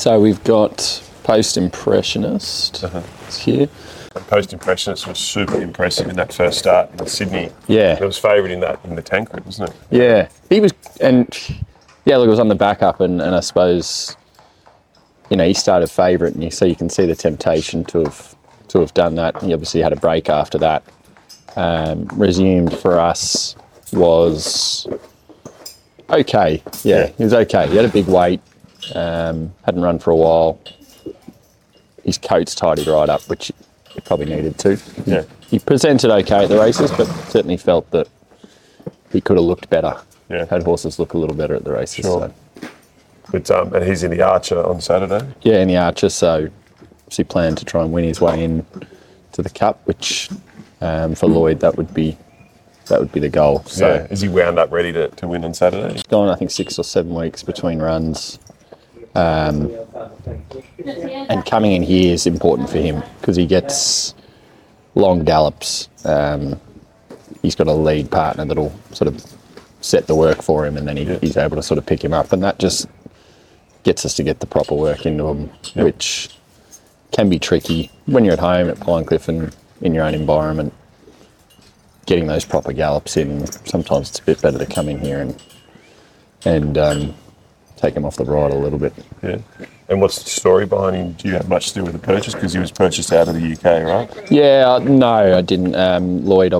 So we've got Post Impressionist here. Post Impressionist was super impressive in that first start in Sydney. Yeah. It was favourite in the tank group, wasn't it? Yeah. He was, and yeah, look, it was on the back up, and I suppose, you know, he started favourite, and you can see the temptation to have done that. He obviously had a break after that. Resumed for us was okay. Yeah, he was okay. He had a big weight. Hadn't run for a while. His coat's tidied right up, which he probably needed to. Yeah. He presented okay at the races, but certainly felt that he could have looked better. Yeah. Had horses look a little better at the races. Sure. So. But, and he's in the Archer on Saturday. Yeah, in the Archer, so he planned to try and win his way in to the Cup, which for Lloyd that would be the goal. So yeah. Is he wound up ready to win on Saturday? gone, I think, 6 or 7 weeks between runs. And coming in here is important for him because he gets long gallops. He's got a lead partner that'll sort of set the work for him, and then he's able to sort of pick him up, and that just gets us to get the proper work into him, which can be tricky when you're at home at Pinecliff and in your own environment. Getting those proper gallops in, sometimes it's a bit better to come in here and take him off the ride a little bit. Yeah. And what's the story behind him? Do you have much to do with the purchase? Because he was purchased out of the UK, right? Yeah, no, I didn't. Lloyd,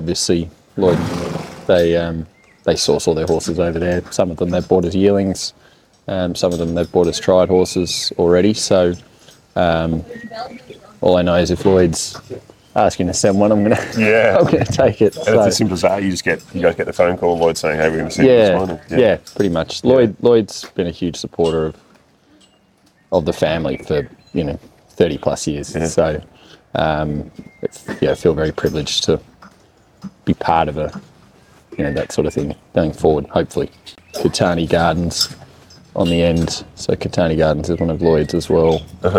they source all their horses over there. Some of them they've bought as yearlings. Some of them they've bought as tried horses already. So all I know is if Lloyd's asking to send one, I'm gonna take it. And it's as simple as that. You guys get the phone call, Lloyd saying, "Hey, we're going to send this one." Yeah, pretty much. Lloyd's been a huge supporter of the family for 30 plus years. Yeah. So I feel very privileged to be part of that sort of thing going forward. Hopefully, Catani Gardens on the end. So Catani Gardens is one of Lloyd's as well.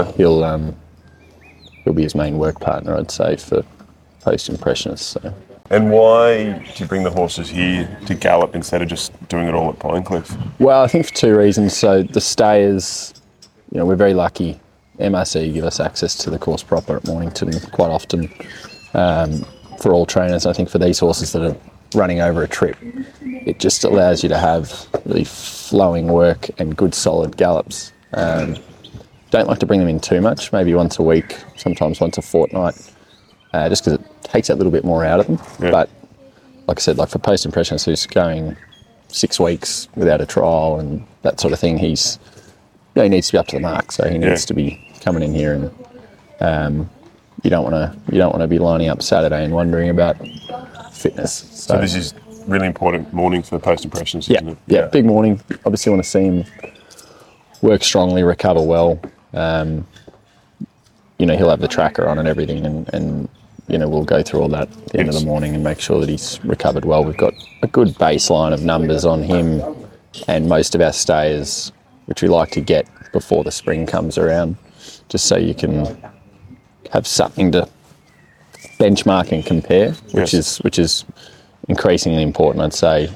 He'll be his main work partner, I'd say, for Post Impressionist. So. And why do you bring the horses here to gallop instead of just doing it all at Pinecliff? Well, I think for two reasons. So the stayers, we're very lucky. MRC give us access to the course proper at Mornington quite often for all trainers. I think for these horses that are running over a trip, it just allows you to have really flowing work and good solid gallops. Don't like to bring them in too much, maybe once a week, sometimes once a fortnight, just because it takes that little bit more out of them. Yeah. But like I said, like for Post Impressionist, who's going 6 weeks without a trial and that sort of thing, he needs to be up to the mark. So he needs to be coming in here, and you don't want to be lining up Saturday and wondering about fitness. So this is really important morning for Post Impressionist, isn't it? Yeah, big morning. Obviously want to see him work strongly, recover well. He'll have the tracker on and everything, and we'll go through all that at the end of the morning and make sure that he's recovered well. We've got a good baseline of numbers on him and most of our stayers, which we like to get before the spring comes around, just so you can have something to benchmark and compare, which is increasingly important, I'd say.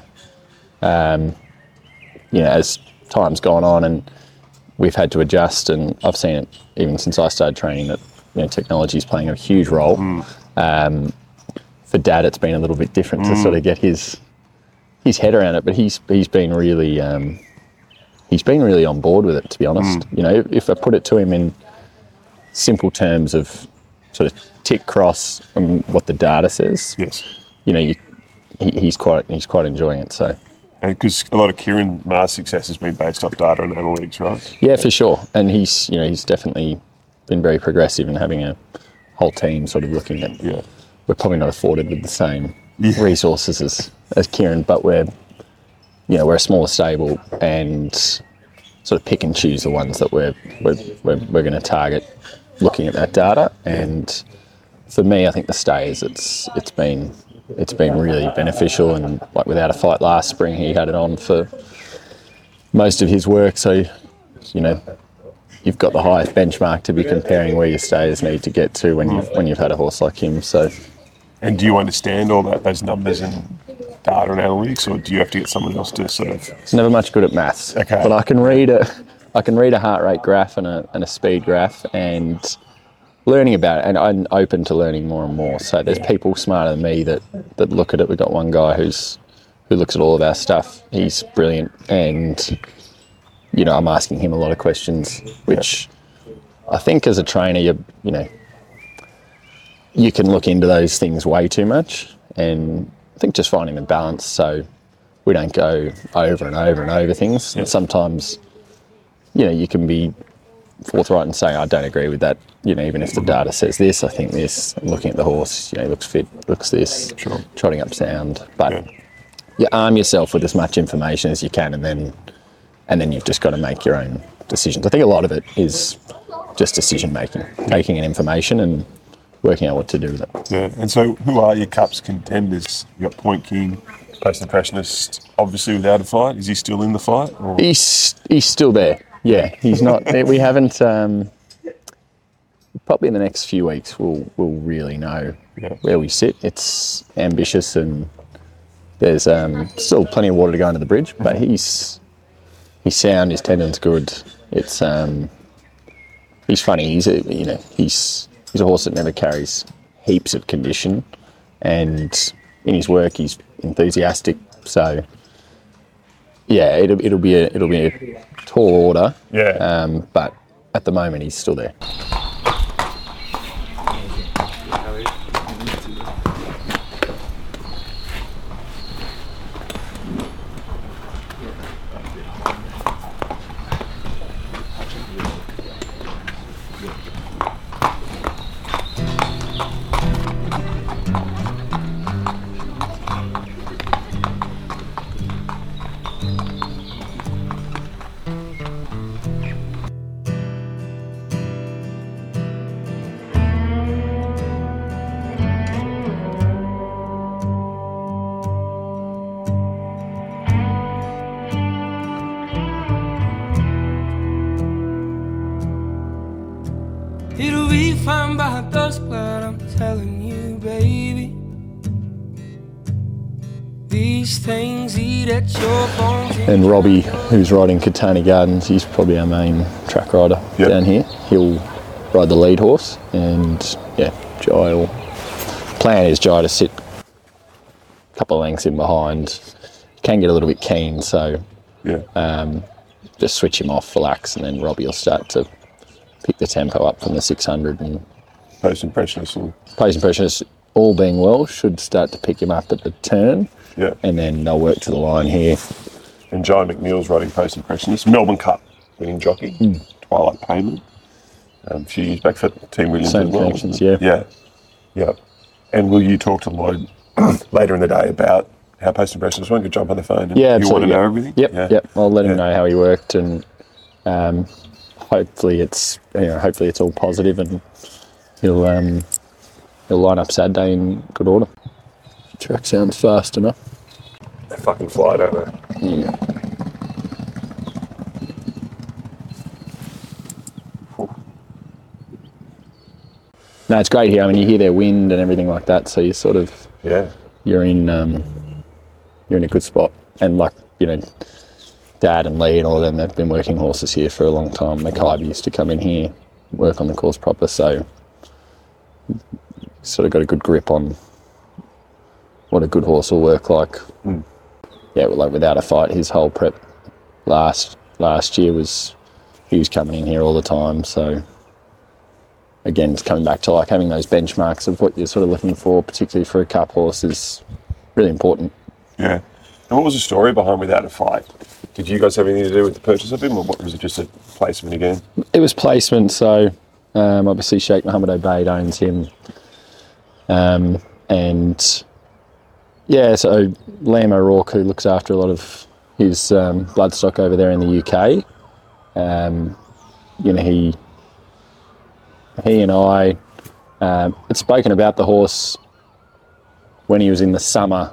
As time's gone on and we've had to adjust, and I've seen it even since I started training that technology is playing a huge role. For Dad, it's been a little bit different to sort of get his head around it, but he's been really on board with it, to be honest. If I put it to him in simple terms of sort of tick cross and what the data says, he's quite enjoying it. So. And because a lot of Kieran Ma's success has been based off data and analytics, right? Yeah, for sure. And he's definitely been very progressive in having a whole team sort of looking at. Yeah. We're probably not afforded with the same resources as Kieran, but we're a smaller stable and sort of pick and choose the ones that we're going to target, looking at that data. And for me, I think the stays, it's been really beneficial, and like Without a Fight last spring, he had it on for most of his work. So, you've got the highest benchmark to be comparing where your stayers need to get to when you've had a horse like him. So, and do you understand all those numbers and data and analytics, or do you have to get someone else to sort of? It's never much good at maths, okay. But I can read I can read a heart rate graph and a speed graph, and learning about it, and I'm open to learning more and more. So there's people smarter than me that look at it. We've got one guy who looks at all of our stuff. He's brilliant, and I'm asking him a lot of questions, which I think as a trainer, you can look into those things way too much, and I think just finding the balance so we don't go over and over and over things. And sometimes, you can be forthright and say, I don't agree with that. Even if the data says this, I think this. I'm looking at the horse, he looks fit, looks this, trotting up sound. But you arm yourself with as much information as you can, and then you've just got to make your own decisions. I think a lot of it is just decision making, taking in information and working out what to do with it. Yeah, and so who are your Cups contenders? You got Point King, Post Impressionist, obviously without a fight. Is he still in the fight? Or? He's still there. Yeah, he's not. We haven't. Probably in the next few weeks, we'll really know where we sit. It's ambitious, and there's still plenty of water to go under the bridge. But he's sound. His tendon's good. It's he's funny. He's a horse that never carries heaps of condition, and in his work he's enthusiastic. So yeah, it'll be a tall order. Yeah. But at the moment he's still there. It'll be fine by dusk, but I'm telling you, baby, these things eat at your bones. And Robbie, who's riding Katani Gardens, he's probably our main track rider down here. He'll ride the lead horse, and plan is Jai to sit a couple of lengths in behind. He can get a little bit keen, so just switch him off, relax, and then Robbie will start to pick the tempo up from the 600. And Post Impressionist, all being well, should start to pick him up at the turn. Yeah. And then they'll work to the line here. And Jai McNeil's riding Post Impressionist, Melbourne Cup winning jockey, Twilight Payment, a few years back for Team Williams Same as well. connections, yeah. And will you talk to Lloyd later in the day about how Post Impressionist went? Could jump on the phone and absolutely. you want to know everything? Yep. I'll let him know how he worked, and hopefully it's all positive, and he'll line up Saturday in good order. Track sounds fast enough. They fucking fly, don't they? Yeah. No, it's great here. I mean, you hear their wind and everything like that, so you sort of you're in a good spot. And Dad and Lee and all of them, they've been working horses here for a long time. Mackay used to come in here, work on the course proper, so sort of got a good grip on what a good horse will work like. Yeah, without a fight, his whole prep last year he was coming in here all the time. So again, it's coming back to having those benchmarks of what you're sort of looking for, particularly for a cup horse, is really important. Yeah. And what was the story behind Without a Fight? Did you guys have anything to do with the purchase of him, or was it just a placement again? It was placement, so obviously Sheikh Mohammed Obeid owns him. So Liam O'Rourke, who looks after a lot of his bloodstock over there in the UK, he and I had spoken about the horse when he was in the summer.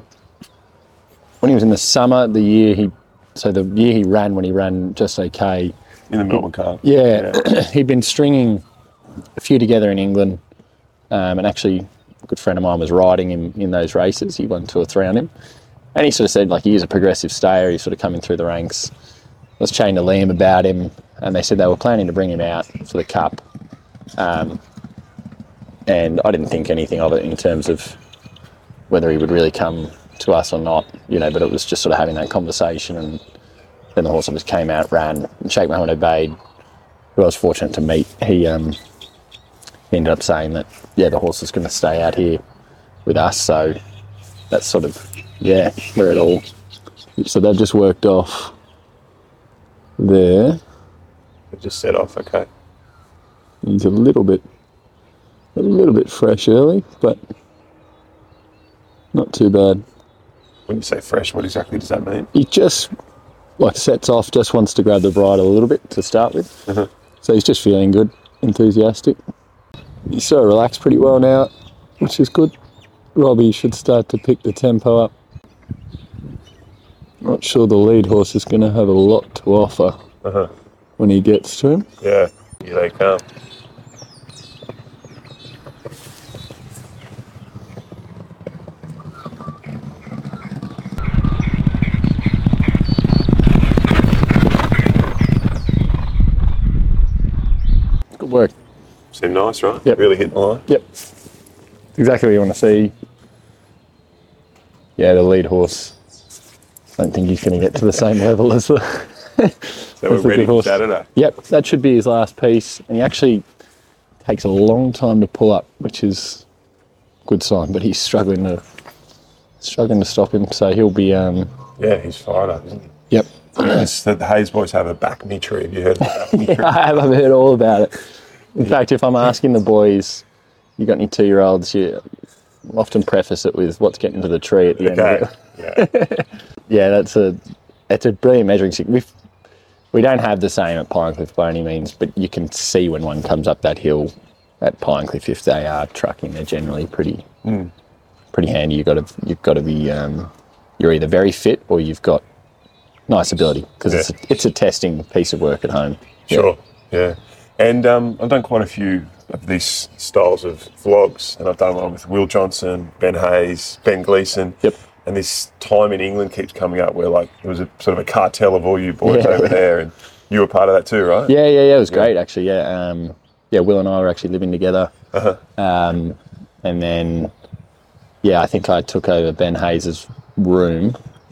The year he ran, when he ran Just Okay. In the Melbourne Cup. Yeah. He'd been stringing a few together in England, and actually a good friend of mine was riding him in those races. He won 2 or 3 on him. And he sort of said, he is a progressive stayer. He's sort of coming through the ranks. I was chatting to Liam about him, and they said they were planning to bring him out for the Cup. And I didn't think anything of it in terms of whether he would really come to us or not, but it was just sort of having that conversation. And then the horse just came out, ran, and Sheikh Mohammed Obeid, who I was fortunate to meet, he ended up saying that, the horse is going to stay out here with us. So that's sort of, where it all... So they've just worked off there. It just set off, okay. He's a little bit fresh early, but not too bad. When you say fresh, what exactly does that mean? He just sets off, just wants to grab the bridle a little bit to start with. So he's just feeling good, enthusiastic. He's sort of relaxed pretty well now, which is good. Robbie should start to pick the tempo up. Not sure the lead horse is going to have a lot to offer when he gets to him. Yeah, here they come. Good work. Seemed nice, right? Yep. Really hit the line. Yep. Exactly what you want to see. Yeah, the lead horse. I don't think he's going to get to the same level as the... So we're ready for Saturday. Yep, that should be his last piece. And he actually takes a long time to pull up, which is a good sign, but he's struggling to stop him. So he'll be... Yeah, he's fired up, isn't he? Yep. The Hayes boys have a back knee tree. Have you heard of the back knee tree? I've heard all about it. In fact, if I'm asking the boys, you got any 2-year-olds, you often preface it with what's getting into the tree at the end of it. Yeah, it's a brilliant measuring stick. We don't have the same at Pinecliff by any means, but you can see when one comes up that hill at Pinecliff, if they are trucking, they're generally pretty handy. You've got to be you're either very fit or you've got nice ability, because it's a testing piece of work at home. Sure, yeah. And I've done quite a few of these styles of vlogs, and I've done one with Will Johnson, Ben Hayes, Ben Gleeson. Yep. And this time in England keeps coming up where it was a sort of a cartel of all you boys over there, and you were part of that too, right? Yeah. It was great, actually. Yeah. Will and I were actually living together. And then, I think I took over Ben Hayes' room.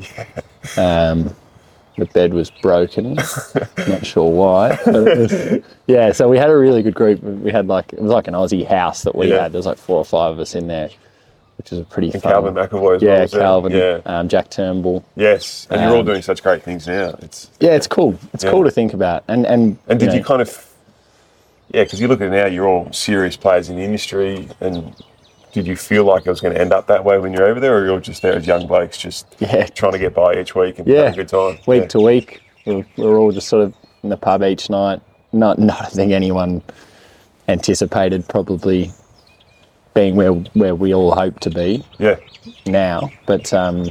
The bed was broken. Not sure why. But it was, so we had a really good group. We had it was like an Aussie house that we had. There was 4 or 5 of us in there, which is a pretty fun. Calvin McAvoy as well. Yeah, Calvin, Jack Turnbull. Yes, and you're all doing such great things now. It's cool. It's cool to think about. And did you kind of, because you look at it now, you're all serious players in the industry, and did you feel like it was going to end up that way when you're over there, or you're just there as young blokes just trying to get by each week and have a good time? Week to week, we're all just sort of in the pub each night. Not I think anyone anticipated probably being where we all hope to be now. But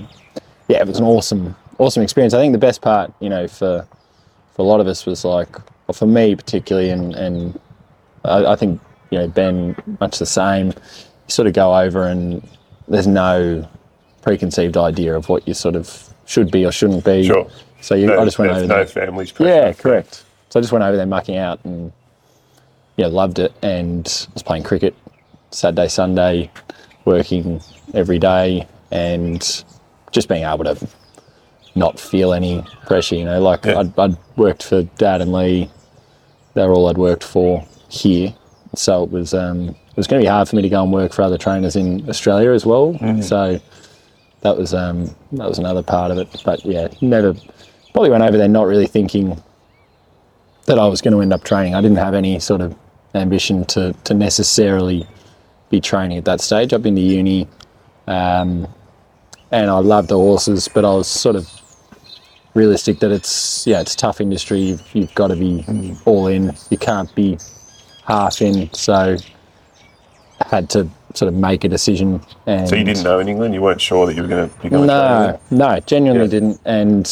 it was an awesome experience. I think the best part, for a lot of us was for me particularly, and I think, Ben, much the same. You sort of go over and there's no preconceived idea of what you sort of should be or shouldn't be. Sure. So I just went over there. No families pressure. Yeah, correct. So I just went over there mucking out and loved it, and was playing cricket Saturday, Sunday, working every day, and just being able to not feel any pressure. I'd worked for Dad and Lee. They were all I'd worked for here. So it was going to be hard for me to go and work for other trainers in Australia as well. So that was another part of it. But probably went over there not really thinking that I was going to end up training. I didn't have any sort of ambition to necessarily be training at that stage. I've been to uni, and I loved the horses, but I was sort of realistic that it's a tough industry. You've got to be all in. You can't be half in. So I had to sort of make a decision. And so you didn't know in England? You weren't sure that you were going to be going training? No, genuinely didn't. And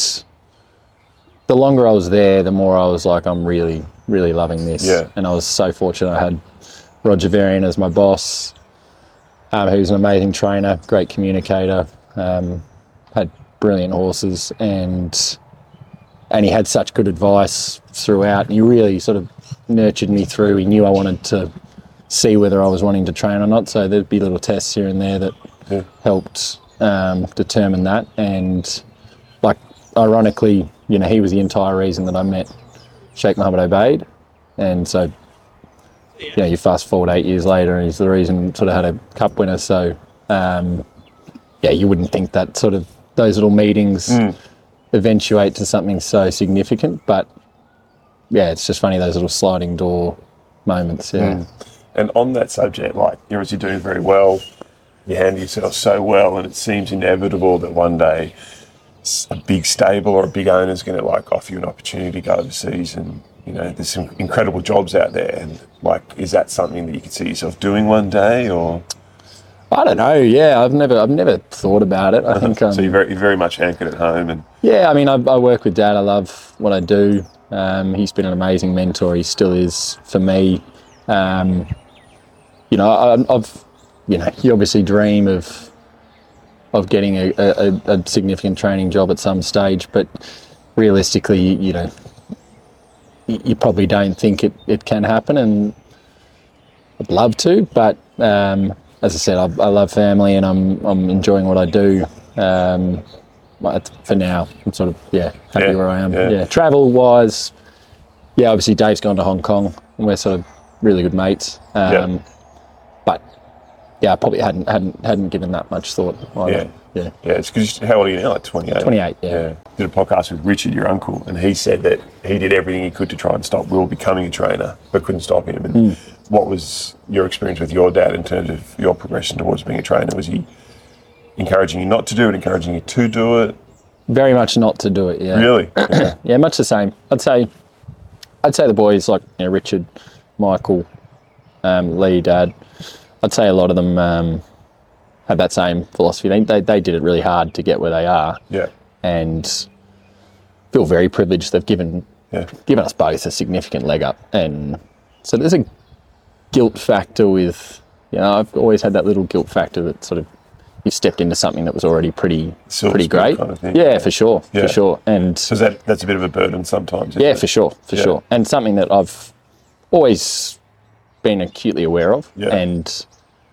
the longer I was there, the more I was like, I'm really, really loving this. Yeah. And I was so fortunate. I had Roger Varian as my boss, who's an amazing trainer, great communicator, had brilliant horses, and and he had such good advice throughout, and he really sort of nurtured me through. He knew I wanted to see whether I was wanting to train or not, so there'd be little tests here and there that helped determine that. And like, ironically, you know, he was the entire reason that I met Sheikh Mohammed Obaid, and so, you know, you fast forward 8 years later and he's the reason sort of had a cup winner. So yeah, you wouldn't think that sort of those little meetings eventuate to something so significant, but yeah, it's just funny, those little sliding door moments. And on that subject, like, you're obviously doing very well, you handle yourself so well, and it seems inevitable that one day a big stable or a big owner is going to like offer you an opportunity to go overseas, and you know, there's some incredible jobs out there, and like, is that something that you could see yourself doing one day? Or I don't know. Yeah, I've never thought about it. I think so. You're very much anchored at home, and yeah, I mean, I work with Dad. I love what I do. He's been an amazing mentor. He still is for me. You know, I've, you know, you obviously dream of getting a significant training job at some stage, but realistically, you know, you probably don't think it can happen, and I'd love to, but as I said, I love family, and I'm enjoying what I do. For now, I'm sort of happy where I am. Yeah. Travel wise, obviously Dave's gone to Hong Kong, and we're sort of really good mates. But I probably hadn't given that much thought either. Yeah. It's because, how old are you now? Like 28? 28, yeah. Did a podcast with Richard, your uncle, and he said that he did everything he could to try and stop Will becoming a trainer, but couldn't stop him. And what was your experience with your dad in terms of your progression towards being a trainer? Was he encouraging you not to do it, encouraging you to do it? Very much not to do it, yeah. Really? Yeah, much the same. I'd say the boys, like, you know, Richard, Michael, Lee, Dad, I'd say a lot of them have that same philosophy. They did it really hard to get where they are. Yeah. And feel very privileged. They've given us both a significant leg up. And so there's a guilt factor with, you know, I've always had that little guilt factor that sort of, you've stepped into something that was already pretty great. Kind of thing. Yeah, for sure. And so that's a bit of a burden sometimes. Yeah, for sure. And something that I've always been acutely aware of. Yeah. And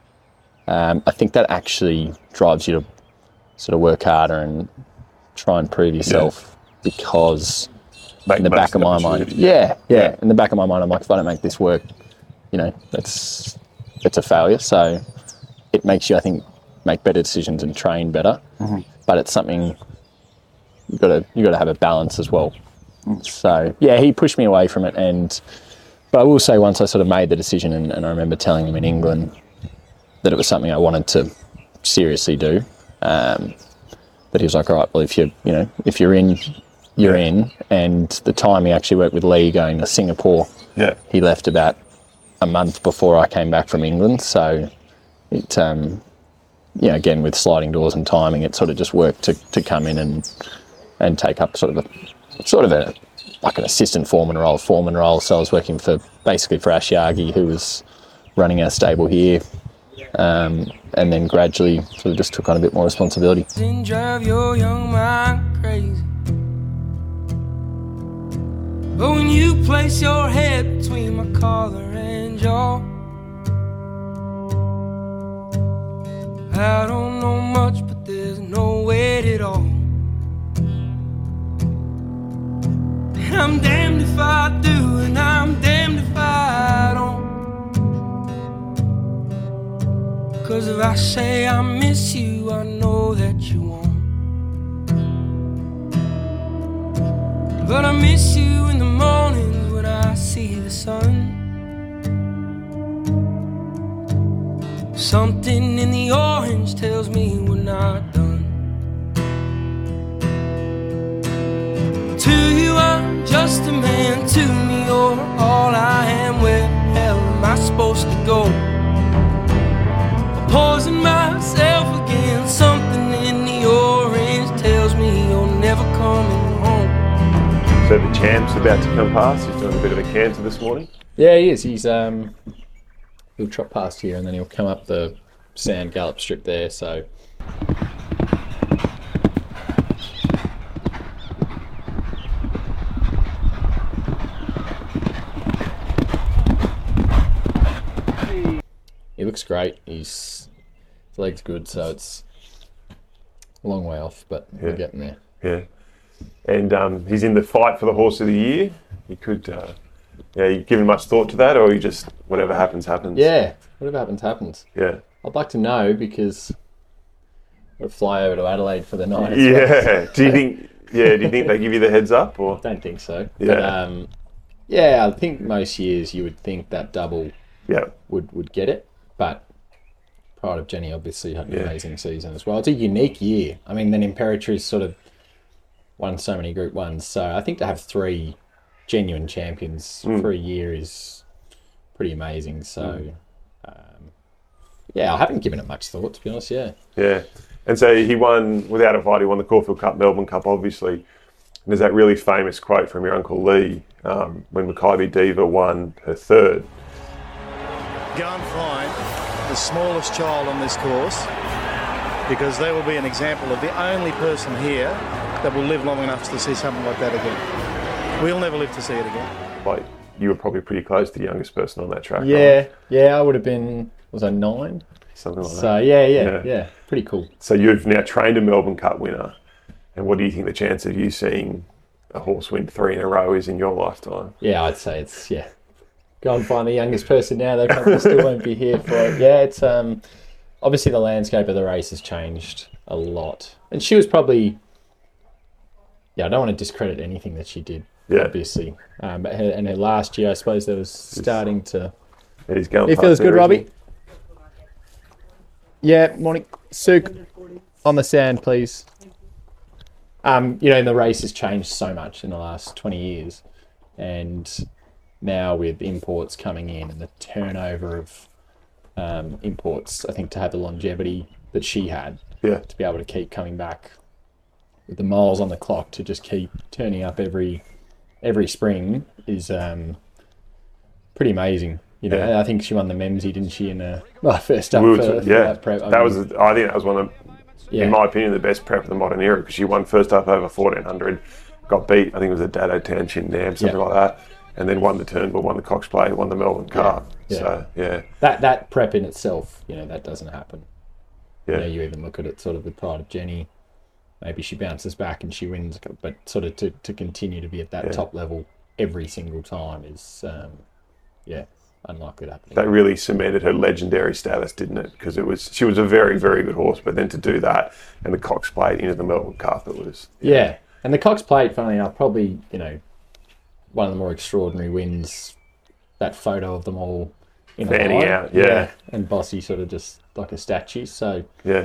I think that actually drives you to sort of work harder and try and prove yourself, because in the back of my mind, in the back of my mind, I'm like, if I don't make this work, you know, it's a failure. So it makes you, I think, make better decisions and train better. Mm-hmm. But it's something you got to have a balance as well. So he pushed me away from it, but I will say, once I sort of made the decision, and I remember telling him in England that it was something I wanted to seriously do. But he was like, all right, well, if you're in, you're in. And the time he actually worked with Lee going to Singapore, he left about a month before I came back from England. So it, again, with sliding doors and timing, it sort of just worked to come in and take up sort of a like an assistant foreman role. So I was working basically for Ashiagi, who was running our stable here. And then gradually sort of just took on a bit more responsibility. Didn't drive your young mind crazy, but when you place your head between my collar and jaw, I don't know much, but there's no weight at all. And I'm damned if I do, and I'm damned if I don't. 'Cause if I say I miss you, I know that you won't. But I miss you in the mornings when I see the sun. Something in the orange tells me we're not done. To you I'm just a man, to me you're all I am. Where the hell am I supposed to go? Poison myself again. Something in the orange tells me you're never coming home. So the champ's about to come past. He's doing a bit of a canter this morning. Yeah, he is. He's he'll trot past here, and then he'll come up the sand gallop strip there. So he looks great. His leg's good, so it's a long way off, but we're getting there. Yeah. And he's in the fight for the Horse of the Year. You could, you given much thought to that, or you just, whatever happens, happens? Yeah, whatever happens, happens. Yeah. I'd like to know, because we'll fly over to Adelaide for the night. Yeah. Do you think they give you the heads up, or? I don't think so. Yeah. But, I think most years you would think that double would get it, but Pride of Jenny obviously had an amazing season as well. It's a unique year. I mean, then Imperatrice sort of won so many Group 1s, so I think to have 3 genuine champions for a year is pretty amazing. So, I haven't given it much thought, to be honest, Yeah. And so he won, without a fight, he won the Caulfield Cup, Melbourne Cup, obviously. And there's that really famous quote from your Uncle Lee when Mackay Diva won her 3rd. Go and find the smallest child on this course, because they will be an example of the only person here that will live long enough to see something like that again. We'll never live to see it again. Like, you were probably pretty close to the youngest person on that track. Yeah, I would have been, was I 9? Something like that. So, yeah, pretty cool. So you've now trained a Melbourne Cup winner, and what do you think the chance of you seeing a horse win 3 in a row is in your lifetime? Yeah, I'd say it's, go and find the youngest person now. They probably still won't be here for it. Yeah, it's obviously the landscape of the race has changed a lot. And she was probably, I don't want to discredit anything that she did, obviously. But her last year, I suppose there was starting to... He's going. It feels good, Robbie. Yeah, morning. Suk, on the sand, please. And the race has changed so much in the last 20 years. And now with imports coming in and the turnover of imports, I think to have the longevity that she had, to be able to keep coming back with the miles on the clock, to just keep turning up every spring is pretty amazing. I think she won the Memsey, didn't she, in first up for that prep. I think that was one of, in my opinion, the best prep of the modern era, because she won first up over 1400, got beat, I think it was at Dado Town, Chin something like that, and then won the Turnbull, won the Cox Plate, won the Melbourne Cup. So, That prep in itself, that doesn't happen. You even look at it sort of with Pride of Jenny, maybe she bounces back and she wins, but sort of to continue to be at that top level every single time is, unlikely to happen. That really cemented her legendary status, didn't it? Because she was a very, very good horse, but then to do that and the Cox Plate into the Melbourne Cup, it was... Yeah, and the Cox Plate, funnily enough, probably, one of the more extraordinary wins, that photo of them all in a line. out, and Bossy sort of just like a statue, so...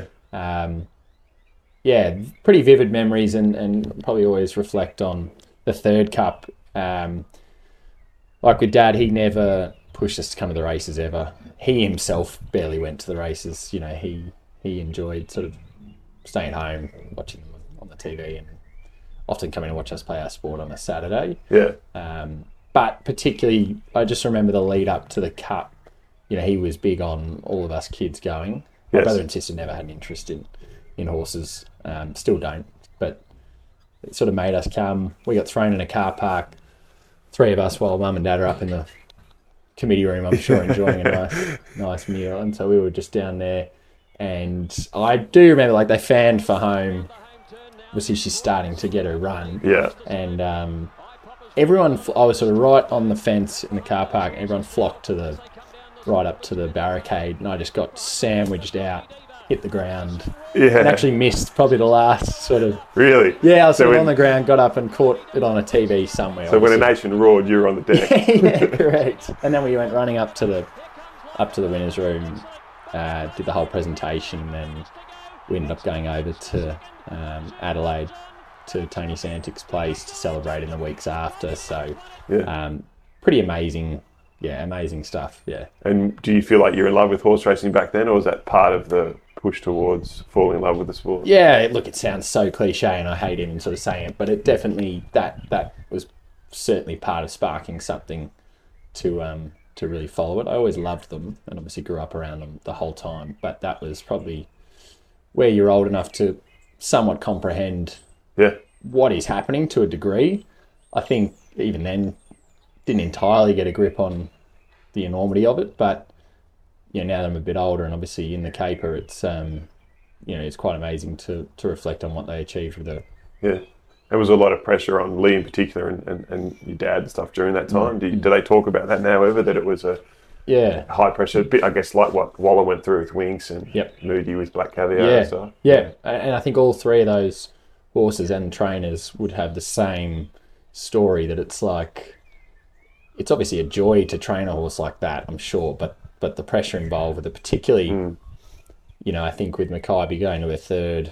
Yeah. Pretty vivid memories, and probably always reflect on the 3rd Cup. Like with Dad, he never pushed us to come to the races ever. He himself barely went to the races. He enjoyed sort of staying home, watching them on the TV, and often coming to watch us play our sport on a Saturday. Yeah. But particularly, I just remember the lead up to the Cup. He was big on all of us kids going. My brother and sister never had an interest in horses, still don't, but it sort of made us come. We got thrown in a car park, 3 of us, while Mum and Dad are up in the committee room, I'm sure, enjoying a nice meal. And so we were just down there, and I do remember they fanned for home. Obviously, she's starting to get her run. Yeah. And everyone, I was sort of right on the fence in the car park, and everyone flocked right up to the barricade, and I just got sandwiched out, hit the ground, and actually missed probably the last sort of... Really? Yeah, I was on the ground, got up and caught it on a TV somewhere. So when a nation roared, you were on the deck. Yeah, correct. And then we went running up to the winners' room, did the whole presentation, and then we ended up going over to Adelaide to Tony Santic's place to celebrate in the weeks after. So pretty amazing. Yeah, amazing stuff, yeah. And do you feel like you're in love with horse racing back then, or was that part of the push towards falling in love with the sport? Yeah, look, it sounds so cliche, and I hate even sort of saying it, but it definitely, that was certainly part of sparking something to really follow it. I always loved them, and obviously grew up around them the whole time, but that was probably where you're old enough to somewhat comprehend what is happening to a degree. I think even then, didn't entirely get a grip on the enormity of it, but now that I'm a bit older and obviously in the caper, it's it's quite amazing to reflect on what they achieved with it. Yeah. There was a lot of pressure on Lee in particular and your dad and stuff during that time. Do they talk about that now ever, that it was a high pressure bit, I guess, like what Waller went through with Winks and Moody with Black Caviar and stuff? Yeah, and I think all three of those horses and trainers would have the same story, that it's like, it's obviously a joy to train a horse like that, I'm sure, but the pressure involved with it, particularly, I think with Makybe going to a third,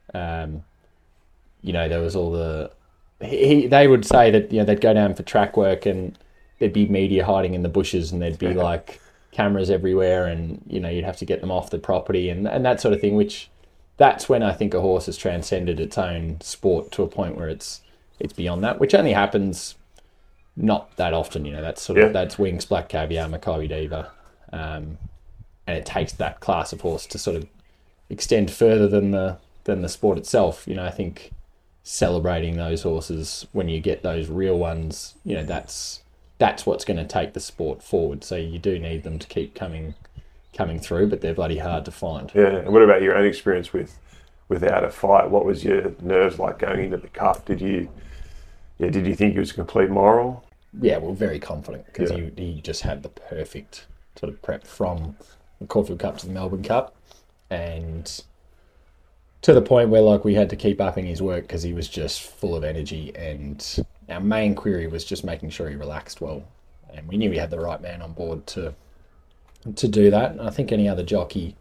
there was all the... They would say that, they'd go down for track work and there'd be media hiding in the bushes and there'd be like cameras everywhere and, you'd have to get them off the property and that sort of thing, which that's when I think a horse has transcended its own sport to a point where it's beyond that, which only happens not that often, that's that's Winks, Black Caviar, Makybe Diva. And it takes that class of horse to sort of extend further than the sport itself. I think celebrating those horses when you get those real ones, that's what's going to take the sport forward. So you do need them to keep coming through, but they're bloody hard to find. Yeah. And what about your own experience without a fight? What was your nerves like going into the Cup? Did you think it was a complete moral? Yeah, well, very confident because he just had the perfect sort of prep from the Caulfield Cup to the Melbourne Cup, and to the point where like we had to keep upping his work because he was just full of energy, and our main query was just making sure he relaxed well, and we knew we had the right man on board to do that. And I think any other jockey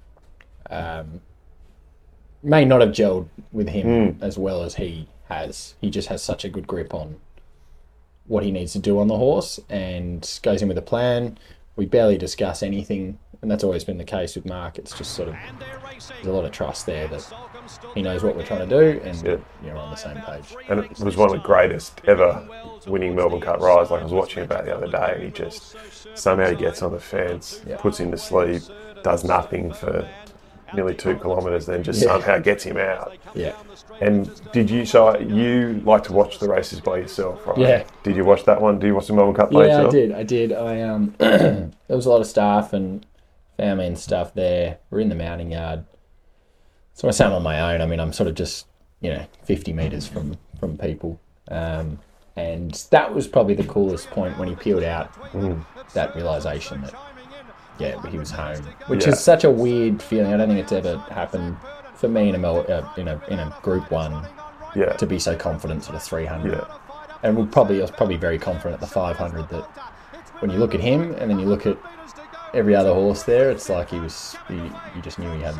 may not have gelled with him as well as he has. He just has such a good grip on what he needs to do on the horse and goes in with a plan. We barely discuss anything, and that's always been the case with Mark. It's just sort of, there's a lot of trust there that he knows what we're trying to do, and you're on the same page. And it was one of the greatest ever winning Melbourne Cup rides. Like I was watching about the other day, and he just somehow gets on the fence, puts him to sleep, does nothing for nearly 2 kilometres, then just somehow gets him out. Yeah. And you like to watch the races by yourself, right? Yeah. Did you watch that one? Did you watch the Melbourne Cup by yourself? Yeah, I did. There was a lot of staff and family and stuff there. We're in the mounting yard. So I sat on my own. I mean, I'm sort of just, 50 metres from people. And that was probably the coolest point when he peeled out that realisation that, he was home, which is such a weird feeling. I don't think it's ever happened for me in a Group 1 to be so confident, sort of 300. Yeah. And I was probably very confident at the 500 that when you look at him and then you look at every other horse there, it's like you just knew he had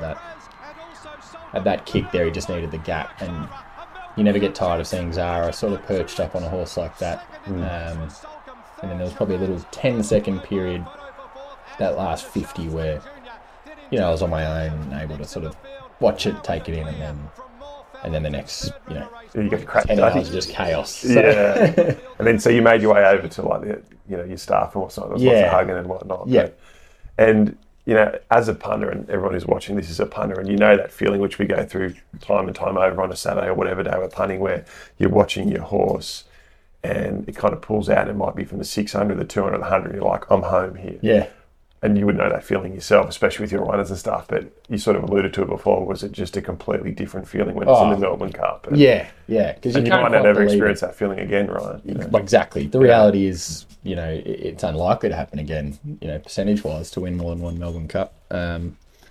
that kick there. He just needed the gap, and you never get tired of seeing Zara sort of perched up on a horse like that. And then there was probably a little 10-second period, that last 50, where I was on my own and able to sort of watch it, take it in, and then the next you get cracked 10 hours just chaos. So. Yeah. And then so you made your way over to like your staff and whatnot. There was lots of hugging and whatnot. Yeah. And as a punter, and everyone who's watching this is a punter, and that feeling which we go through time and time over on a Saturday or whatever day we're punting, where you're watching your horse and it kind of pulls out. It might be from the 600, the 200, the 100. You're like, I'm home here. Yeah. And you would know that feeling yourself, especially with your runners and stuff. But you sort of alluded to it before. Was it just a completely different feeling when it's in the Melbourne Cup? And, because you might not ever experience that feeling again, right? Exactly. The reality is, it's unlikely to happen again, percentage-wise, to win more than one Melbourne Cup. I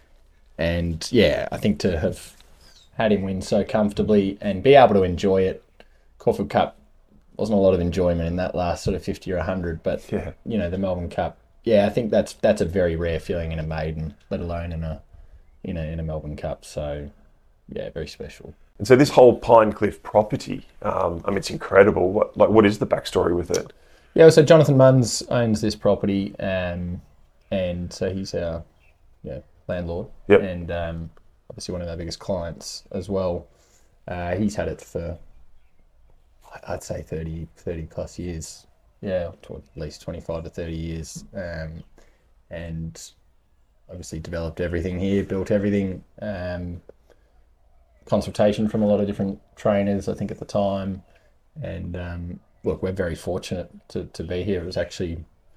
think to have had him win so comfortably and be able to enjoy it. Caulfield Cup wasn't a lot of enjoyment in that last sort of 50 or 100, but the Melbourne Cup. Yeah, I think that's a very rare feeling in a maiden, let alone in a Melbourne Cup. So, very special. And so this whole Pinecliff property, it's incredible. What is the backstory with it? Yeah, so Jonathan Munns owns this property, and so he's our landlord, and obviously one of our biggest clients as well. He's had it for, I'd say, 30 plus years. Yeah, at least 25 to 30 years, and obviously developed everything here, built everything, consultation from a lot of different trainers, I think, at the time. And look, we're very fortunate to be here. It was actually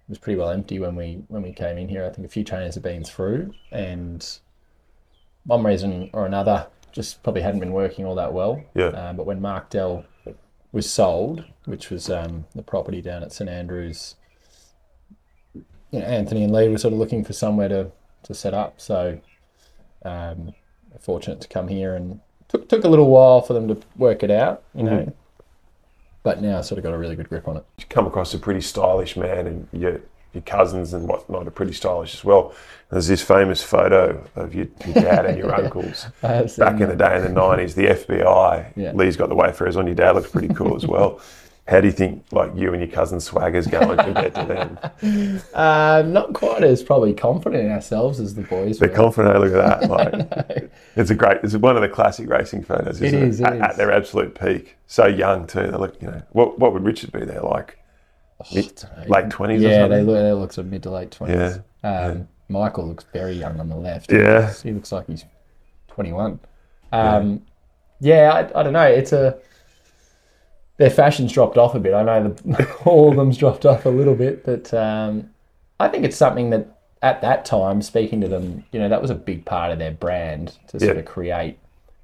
was pretty well empty when we came in here. I think a few trainers have been through, and one reason or another just probably hadn't been working all that well. Yeah. But when Mark Dell was sold, which was the property down at St Andrews, Anthony and Lee were sort of looking for somewhere to set up. So fortunate to come here, and took a little while for them to work it out, but now sort of got a really good grip on it. You come across a pretty stylish man, and your cousins and whatnot are pretty stylish as well. There's this famous photo of your dad and your uncles back in the day in the 90s, the FBI. Yeah. Lee's got the Wayfarers on. Your dad looks pretty cool as well. How do you think you and your cousin swagger's going compared to them? Not quite as probably confident in ourselves as the boys. They're confident. Look at that. It's one of the classic racing photos, isn't it? At their absolute peak. So young too. They look, what would Richard be there like? Late 20s or something? Yeah, they look sort of mid to late 20s. Yeah. Michael looks very young on the left. Yeah. He looks like he's 21. I don't know. Their fashion's dropped off a bit. I know all of them's dropped off a little bit, but I think it's something that at that time, speaking to them, that was a big part of their brand to sort of create.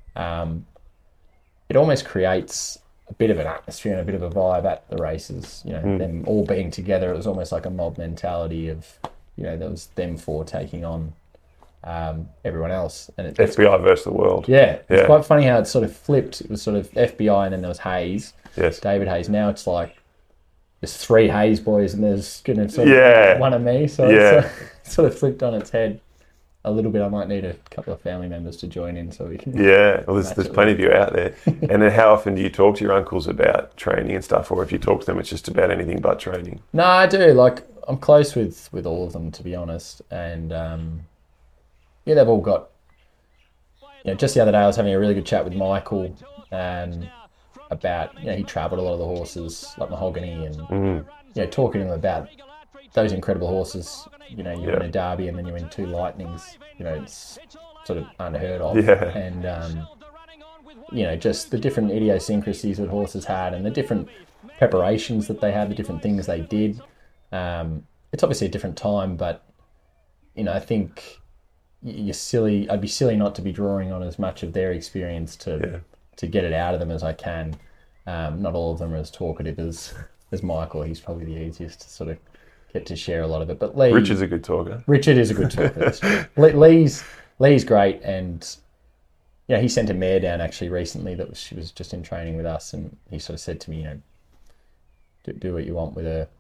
It almost creates a bit of an atmosphere and a bit of a vibe at the races. Them all being together. It was almost like a mob mentality of, there was them four taking on everyone else. And it's FBI versus the world. Yeah. It's quite funny how it sort of flipped. It was sort of FBI and then there was Hayes. Yes. David Hayes. Now it's like there's 3 Hayes boys and there's going to sort of one of me. So it's sort of flipped on its head a little bit. I might need a couple of family members to join in so we can. Yeah, well, there's plenty of you out there. And then how often do you talk to your uncles about training and stuff, or if you talk to them, it's just about anything but training? No, I do. Like, I'm close with all of them, to be honest. And they've all got. Just the other day, I was having a really good chat with Michael about he travelled a lot of the horses like Mahogany and talking to him about those incredible horses. You're in a Derby and then you're in 2 Lightnings. It's sort of unheard of. Yeah. And just the different idiosyncrasies that horses had and the different preparations that they had, the different things they did. It's obviously a different time, but I think you're silly. I'd be silly not to be drawing on as much of their experience to get it out of them as I can. Not all of them are as talkative as Michael. He's probably the easiest to sort of get to share a lot of it. But Lee, Richard's a good talker. Richard is a good talker. Lee's great, and he sent a mare down actually recently she was just in training with us, and he sort of said to me, do what you want with her,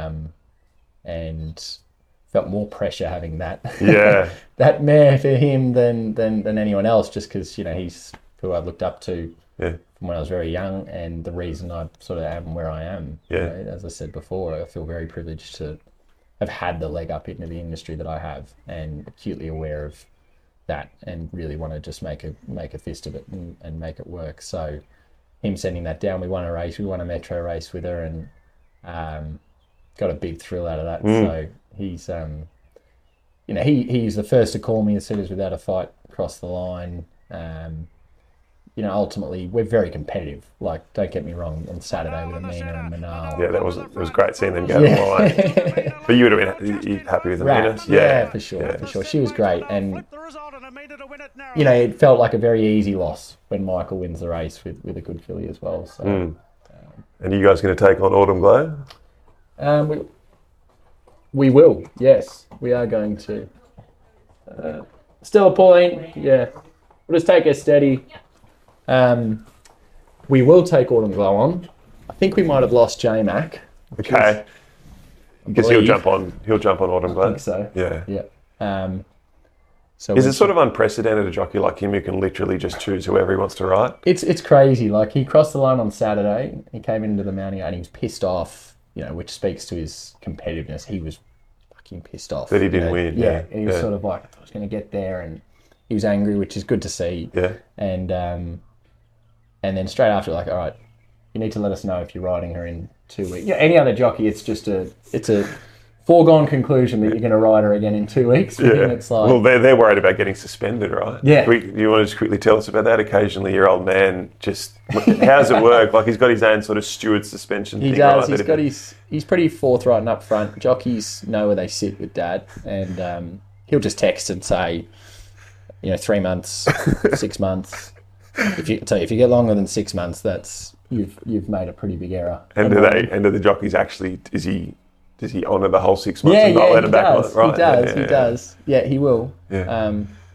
and felt more pressure having that that mare for him than anyone else, just because he's who I've looked up to from when I was very young, and the reason I sort of am where I am. As I said before, I feel very privileged to have had the leg up into the industry that I have, and acutely aware of that, and really want to just make a fist of it and make it work. So him sending that down, we won a metro race with her, and got a big thrill out of that. So he's he's the first to call me as soon as we've had a fight across the line. Ultimately we're very competitive. Like, don't get me wrong, on Saturday with Amina and Manal. Yeah, it was great seeing them go the line. But you would have been happy with Amina? Yeah, for sure. She was great, and it felt like a very easy loss when Michael wins the race with a good filly as well. So, and you guys going to take on Autumn Glow? We will. Yes, we are going to. Stella Pauline. Yeah, we'll just take her steady. We will take Autumn Glow on. I think we might have lost J-Mac. Okay. I guess he'll jump on Autumn Glow. I think so. Yeah. So is it sort of unprecedented, a jockey like him who can literally just choose whoever he wants to ride? It's crazy. Like, he crossed the line on Saturday. He came into the mounting and he was pissed off, which speaks to his competitiveness. He was fucking pissed off. That he didn't win. Yeah. He was sort of like, I was going to get there, and he was angry, which is good to see. Yeah. And then straight after, like, all right, you need to let us know if you're riding her in 2 weeks. Any other jockey, it's just a 4 foregone conclusion that you're going to ride her again in 2 weeks. For him, it's like, well, they're worried about getting suspended, right? Yeah. You want to just quickly tell us about that? Occasionally, your old man just, how does it work? Like, he's got his own sort of steward suspension he thing. does. Right? He's pretty forthright and upfront. Jockeys know where they sit with Dad, and he'll just text and say, 3 months, 6 months. If you get longer than 6 months, that's you've made a pretty big error. And do the jockeys actually? Does he honour the whole 6 months and not let him back on it? Right? He does. Yeah, he will. Yeah.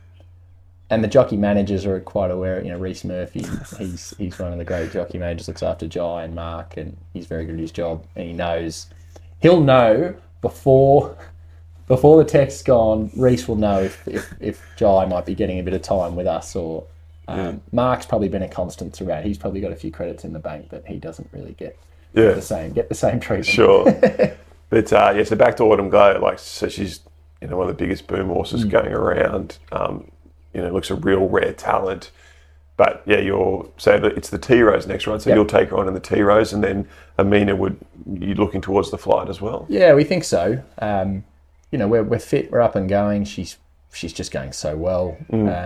And the jockey managers are quite aware. Reece Murphy, he's one of the great jockey managers. Looks after Jai and Mark, and he's very good at his job. And he'll know before the text's gone. Reece will know if Jai might be getting a bit of time with us, or Mark's probably been a constant throughout. He's probably got a few credits in the bank that he doesn't really get the same treatment. Sure. But so back to Autumn Glow. So she's one of the biggest boom horses going around. Looks a real rare talent. But it's the T Rose next, right? So you'll take her on in the T Rose, and then Amina you're looking towards the flight as well. Yeah, we think so. We're fit, we're up and going. She's just going so well.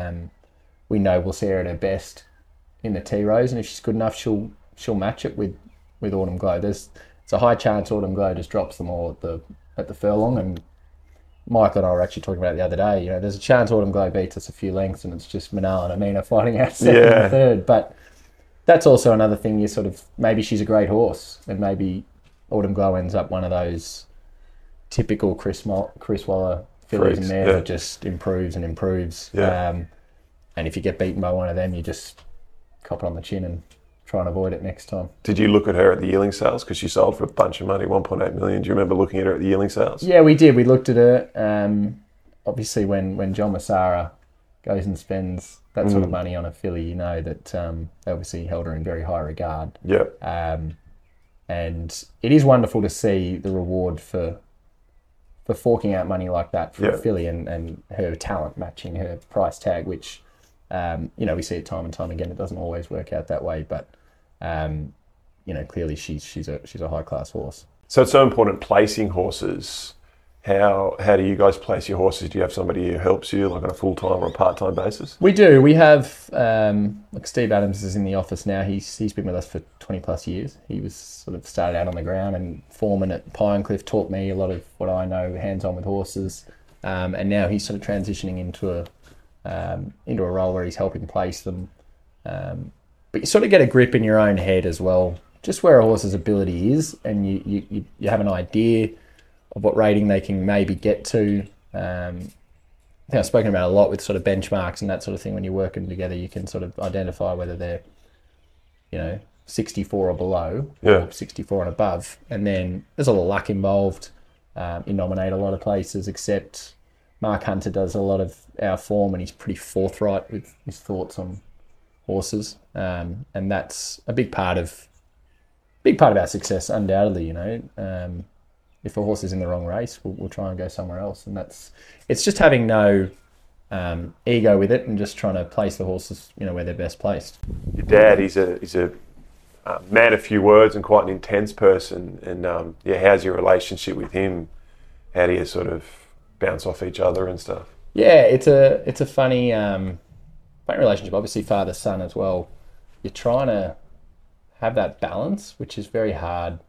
We know we'll see her at her best in the T Rose, and if she's good enough, she'll match it with Autumn Glow. It's a high chance Autumn Glow just drops them all at the furlong, and Michael and I were actually talking about it the other day. There's a chance Autumn Glow beats us a few lengths, and it's just Manal and Amina fighting out second and third. But that's also another thing. Maybe she's a great horse, and maybe Autumn Glow ends up one of those typical Chris Waller fillies in there that just improves and improves. Yeah. And if you get beaten by one of them, you just cop it on the chin and try and avoid it next time. Did you look at her at the yearling sales? Because she sold for a bunch of money, 1.8 million. Do you remember looking at her at the yearling sales? Yeah, we did. We looked at her. Obviously, when John Massara goes and spends that sort of money on a filly, that they obviously held her in very high regard. Yeah. And it is wonderful to see the reward for forking out money like that for a filly and her talent matching her price tag, which, we see it time and time again. It doesn't always work out that way, but clearly she's a high class horse. So it's so important placing horses. How do you guys place your horses? Do you have somebody who helps you, like on a full time or a part time basis? We do. We have Steve Adams is in the office now. He's been with us for 20 plus years. He was sort of started out on the ground, and foreman at Pinecliff taught me a lot of what I know hands on with horses. And now he's sort of transitioning into a role where he's helping place them. But you sort of get a grip in your own head as well, just where a horse's ability is, and you have an idea of what rating they can maybe get to. I think I've spoken about a lot with sort of benchmarks and that sort of thing. When you're working together, you can sort of identify whether they're, 64 or below, or 64 and above. And then there's a lot of luck involved. You nominate a lot of places, except Mark Hunter does a lot of our form, and he's pretty forthright with his thoughts on horses. And that's a big part of our success, undoubtedly. If a horse is in the wrong race, we'll try and go somewhere else. And it's just having no ego with it and just trying to place the horses, where they're best placed. Your dad, he's a man of few words and quite an intense person. And how's your relationship with him? How do you sort of bounce off each other and stuff? Yeah, it's a funny relationship. Obviously, father son as well. You're trying to have that balance, which is very hard.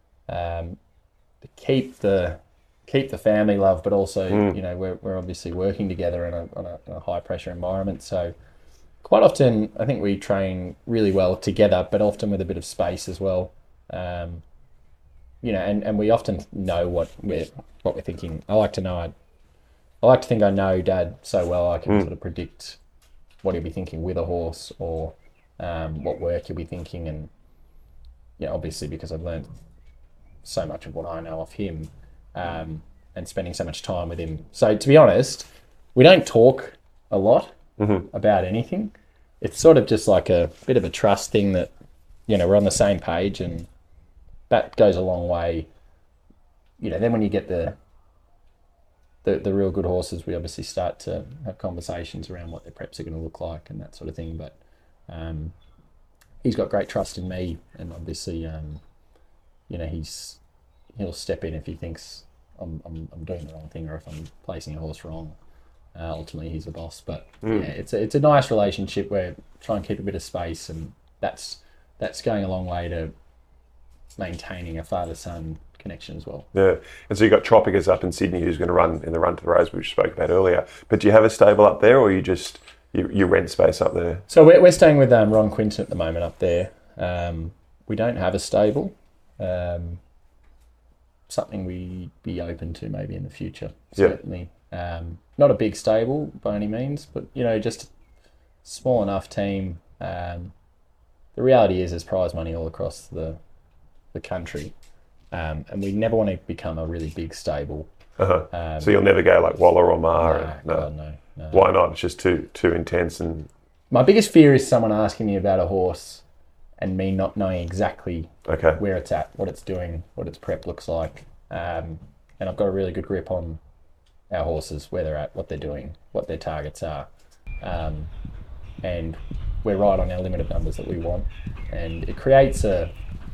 To keep the family love, but also we're obviously working together in a high pressure environment. So quite often I think we train really well together, but often with a bit of space as well. And we often know what we're thinking. I like to think I know Dad so well I can sort of predict what he'll be thinking with a horse, or what work he'll be thinking, and obviously because I've learned so much of what I know of him, and spending so much time with him. So to be honest, we don't talk a lot about anything. It's sort of just like a bit of a trust thing that, we're on the same page, and that goes a long way. Then when you get the real good horses, we obviously start to have conversations around what their preps are going to look like and that sort of thing. But he's got great trust in me, and obviously he'll step in if he thinks I'm doing the wrong thing, or if I'm placing a horse wrong. Ultimately, he's the boss. But yeah, it's a nice relationship where try and keep a bit of space, and that's going a long way to maintaining a father-son connection as well. Yeah, and so you got Tropicus up in Sydney, who's going to run in the Run to the Rose, which we spoke about earlier. But do you have a stable up there, or you just you rent space up there? So we're staying with Ron Quinton at the moment up there. We don't have a stable. Something we'd be open to maybe in the future, certainly. Not a big stable by any means, but just a small enough team. The reality is there's prize money all across the country, and we never want to become a really big stable. So you'll never go like Waller or Mar? No. Why not? It's just too intense. And my biggest fear is someone asking me about a horse and me not knowing exactly where it's at, what it's doing, what its prep looks like. And I've got a really good grip on our horses, where they're at, what they're doing, what their targets are. And we're right on our limited numbers that we want. And it creates a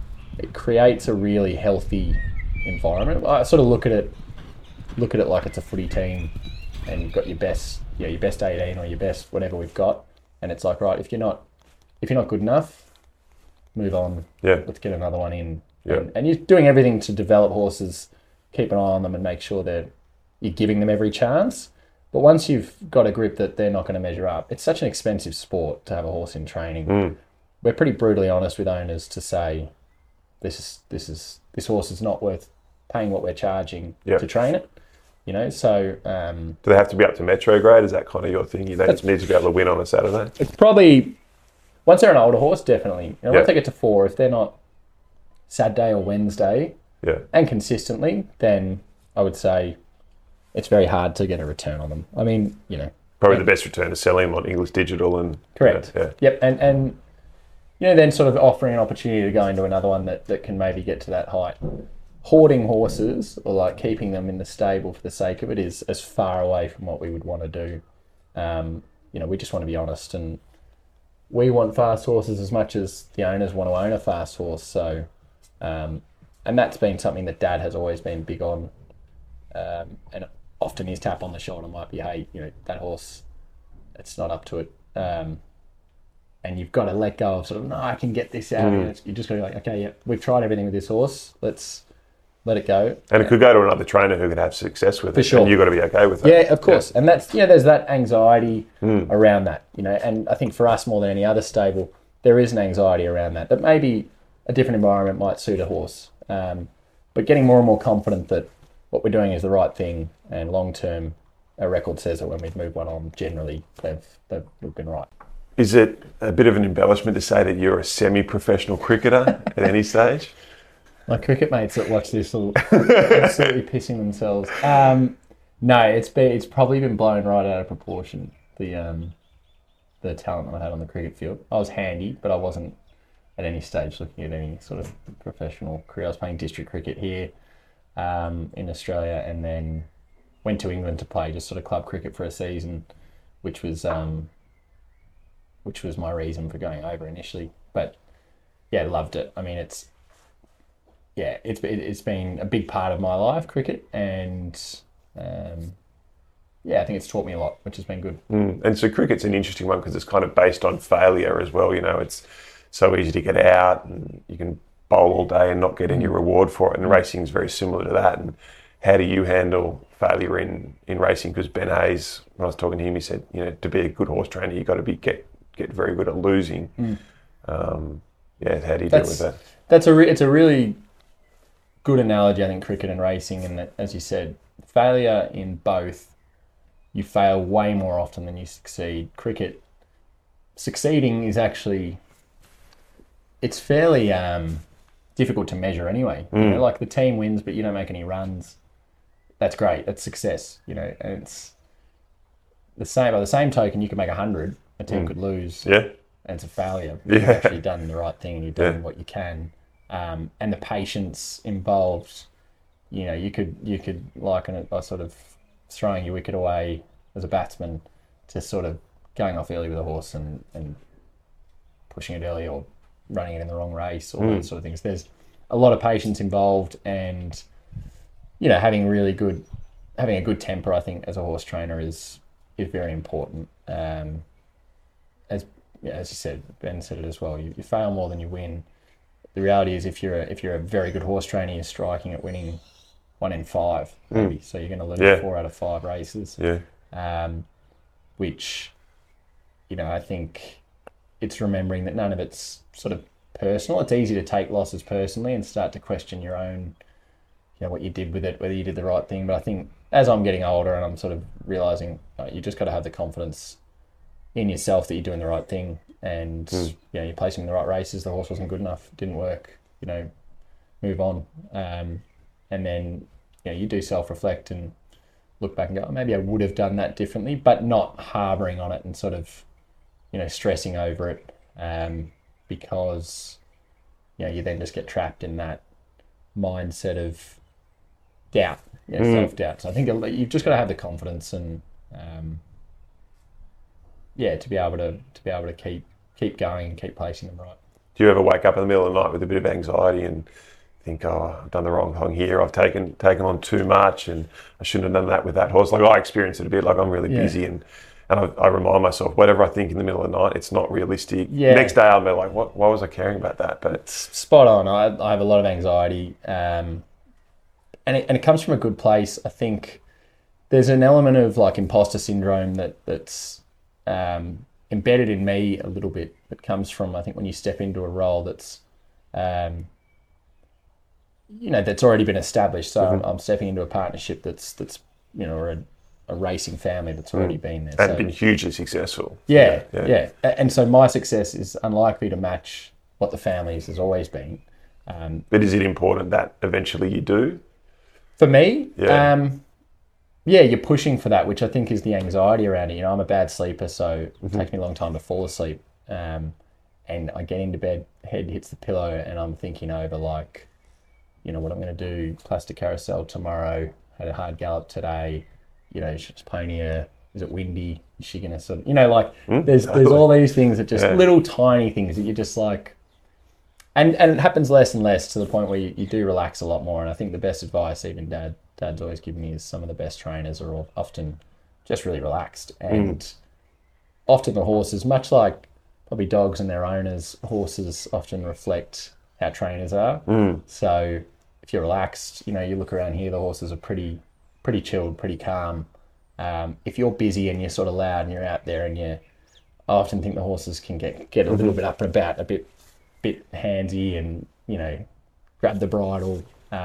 really healthy environment. I sort of look at it like it's a footy team, and you've got your best 18 or your best whatever we've got, and it's like, right, if you're not good enough, move on. Let's get another one in. And you're doing everything to develop horses, keep an eye on them, and make sure that you're giving them every chance. But once you've got a grip that they're not going to measure up, it's such an expensive sport to have a horse in training. We're pretty brutally honest with owners to say this horse is not worth paying what we're charging to train it. So do they have to be up to metro grade? Is that kind of your thing? They just need to be able to win on a Saturday? It's probably, once they're an older horse, definitely. Once they get to 4, if they're not Saturday or Wednesday and consistently, then I would say it's very hard to get a return on them. I mean, probably the best return to selling them on English Digital and correct. Yep, and then sort of offering an opportunity to go into another one that can maybe get to that height. Hoarding horses or like keeping them in the stable for the sake of it is as far away from what we would want to do. We just want to be honest, and we want fast horses as much as the owners want to own a fast horse. So, and that's been something that Dad has always been big on. And often his tap on the shoulder might be, hey, that horse, it's not up to it. And you've got to let go of sort of, no, I can get this out. You just got to be like, okay, we've tried everything with this horse. Let's let it go. And it could go to another trainer who could have success with it. For sure. And you've got to be okay with that. Yeah, of course. And that's, there's that anxiety around that, and I think for us more than any other stable, there is an anxiety around that maybe a different environment might suit a horse. But getting more and more confident that what we're doing is the right thing, and long term, our record says that when we've moved one on, generally we've been right. Is it a bit of an embellishment to say that you're a semi-professional cricketer at any stage? My cricket mates that watch this will absolutely pissing themselves. No, it's probably been blown right out of proportion, the talent that I had on the cricket field. I was handy, but I wasn't at any stage looking at any sort of professional career. I was playing district cricket here in Australia, and then went to England to play just sort of club cricket for a season, which was my reason for going over initially. But loved it. I mean, it's been a big part of my life, cricket, and I think it's taught me a lot, which has been good. And so cricket's an interesting one because it's kind of based on failure as well. It's so easy to get out, and you can bowl all day and not get any reward for it. And racing is very similar to that. And how do you handle failure in racing? Because Ben Hayes, when I was talking to him, he said, to be a good horse trainer, you've got to get very good at losing. How do you deal with that? It's a really good analogy, I think, cricket and racing, and that, as you said, failure in both, you fail way more often than you succeed. Cricket, succeeding is actually, it's fairly difficult to measure anyway. Like the team wins, but you don't make any runs. That's great. That's success. And it's the same. By the same token, you could make 100. A team could lose. Yeah. And it's a failure. You've actually done the right thing, and you've done what you can. And the patience involved, you could liken it by sort of throwing your wicket away as a batsman to sort of going off early with a horse and pushing it early, or running it in the wrong race, or those sort of things. There's a lot of patience involved, and having a good temper, I think, as a horse trainer is very important. As you said, Ben said it as well. You fail more than you win. The reality is, if you're a very good horse trainer, you're striking at winning 1 in 5, maybe. So you're going to lose 4 out of 5 races. Yeah. Which, I think it's remembering that none of it's sort of personal. It's easy to take losses personally and start to question your own, what you did with it, whether you did the right thing. But I think as I'm getting older and I'm sort of realising you just got to have the confidence in yourself that you're doing the right thing, and you're placing in the right races. The horse wasn't good enough, didn't work, move on. And then you do self-reflect and look back and go, maybe I would have done that differently, but not harbouring on it and sort of stressing over it, because you then just get trapped in that mindset of doubt, self-doubt. So I think you've just got to have the confidence and to be able to keep going and keep placing them right. Do you ever wake up in the middle of the night with a bit of anxiety and think, I've done the wrong thing here, I've taken on too much and I shouldn't have done that with that horse? Like, I experience it a bit, like I'm really busy and I remind myself, whatever I think in the middle of the night, it's not realistic. Next day I'll be like, why was I caring about that? But it's spot on. I have a lot of anxiety, and it comes from a good place. I think there's an element of like imposter syndrome that's embedded in me a little bit. That comes from, I think, when you step into a role that's that's already been established. So I'm stepping into a partnership that's or a racing family that's already been there. And been hugely successful. Yeah. And so my success is unlikely to match what the family's has always been. But is it important that eventually you do? For me, you're pushing for that, which I think is the anxiety around it. I'm a bad sleeper, so it takes me a long time to fall asleep. And I get into bed, head hits the pillow, and I'm thinking over like, what I'm going to do, plastic carousel tomorrow, had a hard gallop today, she's pony her, is it windy? Is she going to sort of, there's all these things that just little tiny things that you're just like, and it happens less and less to the point where you do relax a lot more. And I think the best advice, even Dad's always given me, is some of the best trainers are often just really relaxed. And often the horses, much like probably dogs and their owners, horses often reflect how trainers are. So if you're relaxed, you look around here, the horses are pretty chilled, pretty calm. If you're busy and you're sort of loud and you're out there and I often think the horses can get a little bit up and about, a bit handsy and, grab the bridle.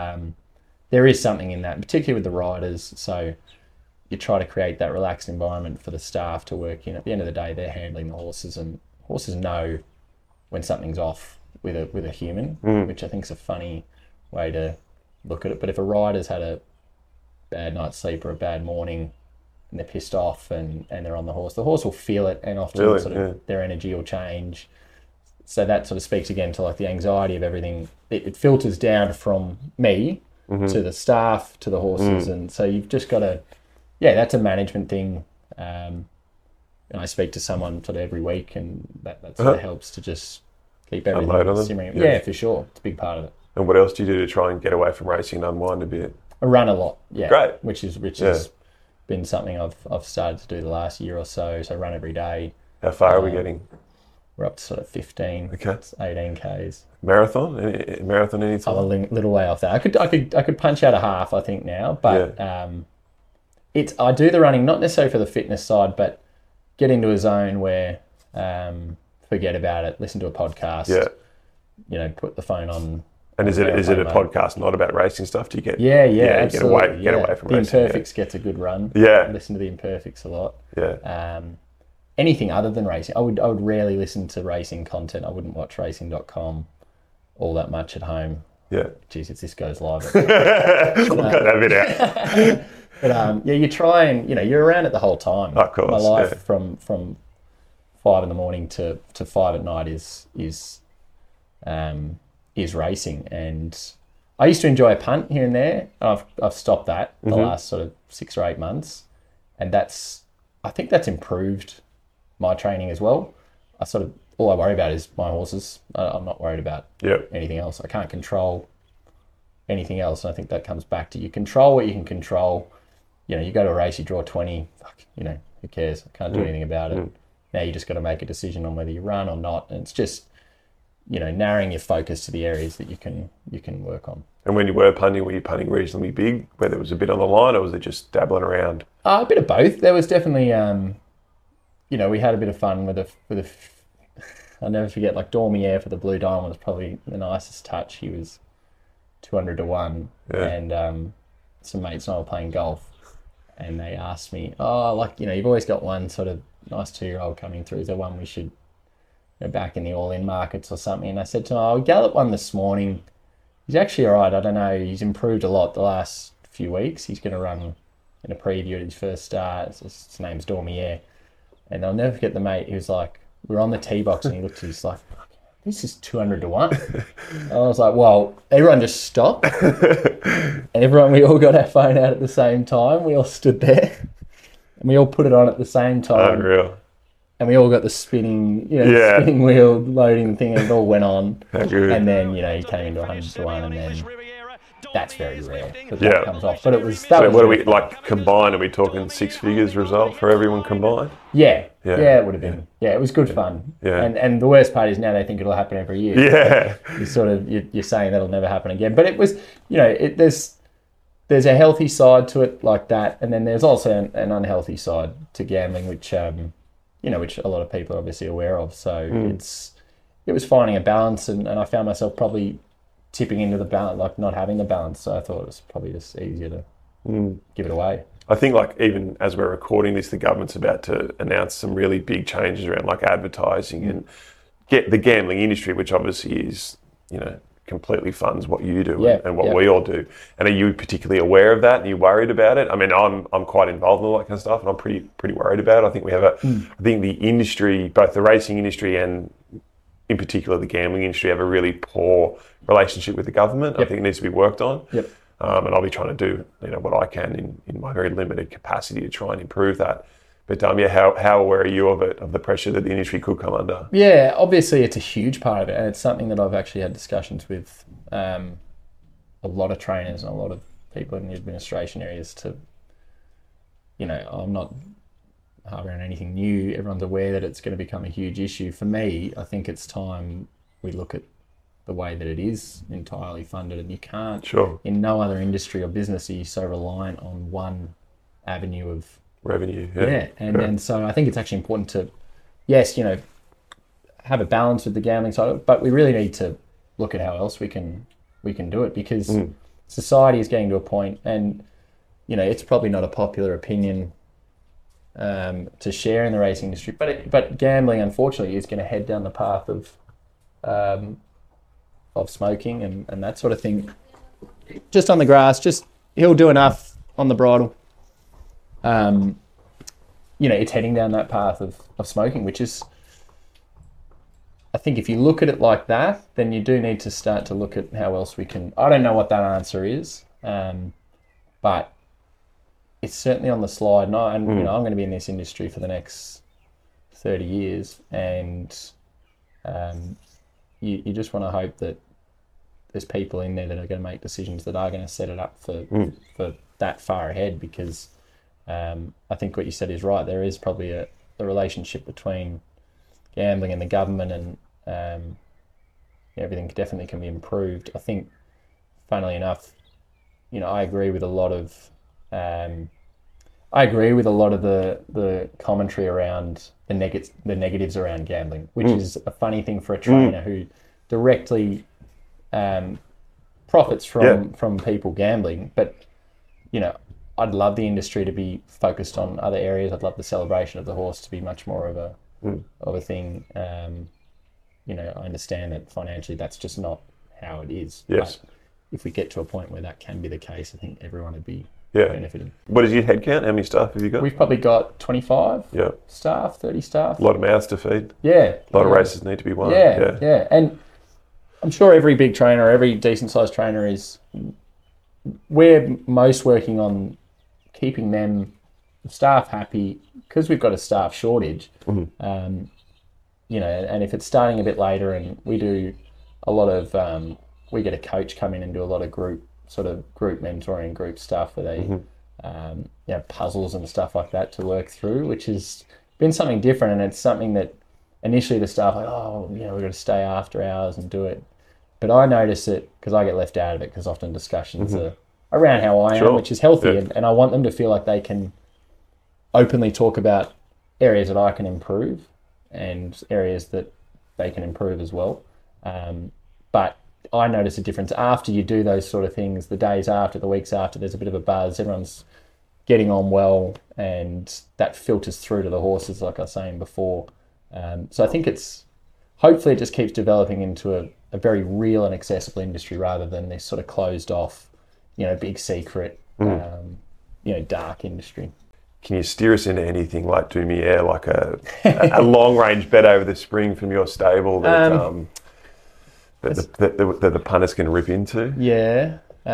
There is something in that, particularly with the riders. So you try to create that relaxed environment for the staff to work in. At the end of the day, they're handling the horses, and horses know when something's off with a human, which I think is a funny way to look at it. But if a rider's had a bad night's sleep or a bad morning and they're pissed off and they're on the horse will feel it, and often their energy will change. So that sort of speaks again to like the anxiety of everything. It filters down from me to the staff, to the horses. And so you've just got to, that's a management thing. And I speak to someone sort of every week, and that sort of helps to just keep everything simmering. Yeah, for sure. It's a big part of it. And what else do you do to try and get away from racing and unwind a bit? I run a lot, Great. Which has been something I've started to do the last year or so. So I run every day. How far are we getting? We're up to sort of 15. Okay. It's 18 Ks. Marathon? Marathon any time? I'm a little way off that. I could punch out a half, I think, now. But I do the running not necessarily for the fitness side, but get into a zone where forget about it. Listen to a podcast. Yeah. Put the phone on. And is it a podcast not about racing stuff? Do you get absolutely. Get away from the racing? The Imperfects gets a good run. Yeah. I listen to the Imperfects a lot. Yeah. Anything other than racing, I would rarely listen to racing content. I wouldn't watch racing.com all that much at home. Yeah. Jeez, if this goes live. Cut that bit out. But you try and you're around it the whole time. Of course. My life from 5 a.m. to 5 p.m. is racing, and I used to enjoy a punt here and there. I've stopped that the last sort of 6 or 8 months, and I think that's improved my training as well. All I worry about is my horses. I'm not worried about anything else. I can't control anything else. And I think that comes back to you control what you can control. You know, you go to a race, you draw 20, you know, who cares? I can't do anything about it. Now you just got to make a decision on whether you run or not. And it's just, you know, narrowing your focus to the areas that you can work on. And when you were you punting reasonably big, where there was a bit on the line, or was it just dabbling around? A bit of both. There was definitely, you know, we had a bit of fun with a I'll never forget, like Dormier for the Blue Diamond was probably the nicest touch. He was 200 to 1, and some mates and I were playing golf, and they asked me, oh, like, you know, you've always got one sort of nice 2-year-old coming through. Is there one we should go back in the all-in markets or something? And I said to him, oh, Gallup won this morning. He's actually all right. I don't know. He's improved a lot the last few weeks. He's going to run in a preview at his first start. His name's Dormier. And I'll never forget the mate. He was like, we were on the tee box and he looked, he's like, this is 200 to 1. And I was like, well, everyone just stopped. And we all got our phone out at the same time. We all stood there and we all put it on at the same time. Unreal. And we all got the spinning, spinning wheel loading thing, and it all went on. And then, you know, he came into 100 to 1, and then that's very rare that comes off. But it was. So what are we like combined? Are we talking 6 figures result for everyone combined? Yeah, it would have been. Yeah, it was good fun. Yeah. And the worst part is now they think it'll happen every year. Yeah. You're saying that'll never happen again. But it was, you know, there's a healthy side to it like that, and then there's also an unhealthy side to gambling, which which a lot of people are obviously aware of. So it was finding a balance, and I found myself probably tipping into the balance, like not having the balance. So I thought it was probably just easier to give it away. I think, like, even as we're recording this, the government's about to announce some really big changes around like advertising and get the gambling industry, which obviously is, you know, completely funds what you do and what we all do. And are you particularly aware of that? And are you worried about it? I mean, I'm quite involved in all that kind of stuff, and I'm pretty worried about it. I think we have I think the industry, both the racing industry and in particular the gambling industry, have a really poor relationship with the government. I think it needs to be worked on. And I'll be trying to do, you know, what I can in my very limited capacity to try and improve that. But how aware are you of it, of the pressure that the industry could come under? Yeah, obviously it's a huge part of it, and it's something that I've actually had discussions with a lot of trainers and a lot of people in the administration areas to, you know, I'm not harboring anything new. Everyone's aware that it's going to become a huge issue. For me, I think it's time we look at the way that it is entirely funded, and you can't, in no other industry or business are you so reliant on one avenue of revenue. And so I think it's actually important to, yes, you know, have a balance with the gambling side, but we really need to look at how else we can do it, because society is getting to a point, and, you know, it's probably not a popular opinion to share in the racing industry, but gambling, unfortunately, is going to head down the path of smoking and that sort of thing. Just on the grass, he'll do enough on the bridle. You know, it's heading down that path of smoking, which is, I think if you look at it like that, then you do need to start to look at how else we can. I don't know what that answer is, but it's certainly on the slide. You know, I'm going to be in this industry for the next 30 years, and you just want to hope that there's people in there that are going to make decisions that are going to set it up for that far ahead, because I think what you said is right. There is probably a relationship between gambling and the government, and everything definitely can be improved. I think, funnily enough, you know, I agree with a lot of the commentary around the negatives around gambling, which is a funny thing for a trainer who directly profits from people gambling. But, you know, I'd love the industry to be focused on other areas. I'd love the celebration of the horse to be much more of a thing. You know, I understand that financially that's just not how it is. Yes. But if we get to a point where that can be the case, I think everyone would be benefited. What is your head count? How many staff have you got? We've probably got 25 staff, 30 staff. A lot of mouths to feed. Yeah. A lot of races need to be won. Yeah. And I'm sure every big trainer, every decent sized trainer we're most working on keeping them staff happy, because we've got a staff shortage. You know, and if it's starting a bit later, and we do a lot of we get a coach come in and do a lot of group sort of group mentoring, group stuff where they puzzles and stuff like that to work through, which has been something different. And it's something that initially the staff like, we've got to stay after hours and do it. But I notice it because I get left out of it because often discussions are around how I am, which is healthy. Yeah. And I want them to feel like they can openly talk about areas that I can improve and areas that they can improve as well. But I notice a difference after you do those sort of things, the days after, the weeks after, there's a bit of a buzz, everyone's getting on well, and that filters through to the horses, like I was saying before. So I think hopefully it just keeps developing into a very real and accessible industry rather than this sort of closed off, big secret, dark industry. Can you steer us into anything like Dumier, like a long range bet over the spring from your stable that the punters can rip into? Yeah.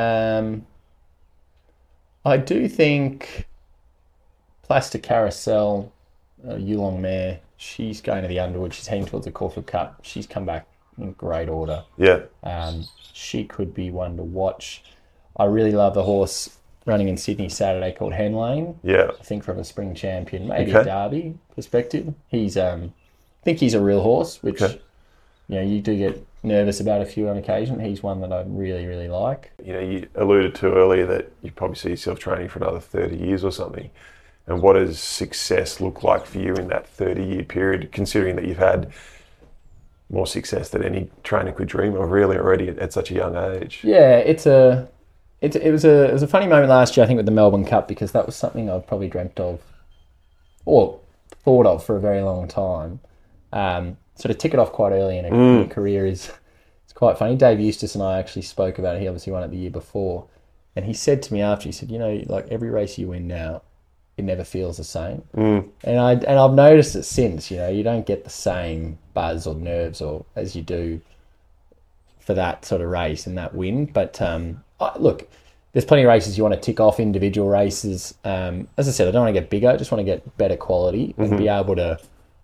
I do think Plastic Carousel, Yulong mare, she's going to the Underwood. She's heading towards the Caulfield Cup. She's come back in great order. Yeah. She could be one to watch. I really love the horse running in Sydney Saturday called Henlane. Yeah. I think from a spring champion, maybe a Derby perspective. He's, I think he's a real horse, which, you do get nervous about a few on occasion. He's one that I really, really like. You alluded to earlier that you probably see yourself training for another 30 years or something. And what does success look like for you in that 30-year period, considering that you've had more success than any trainer could dream of really already at such a young age? Yeah, it was a funny moment last year, I think, with the Melbourne Cup, because that was something I've probably dreamt of or thought of for a very long time. So to tick it off quite early in a career is quite funny. Dave Eustace and I actually spoke about it. He obviously won it the year before. And he said to me after, he said, like every race you win now, it never feels the same. And I've noticed it since, you don't get the same buzz or nerves or as you do for that sort of race and that win. But look, there's plenty of races you want to tick off, individual races. As I said, I don't want to get bigger. I just want to get better quality and be able to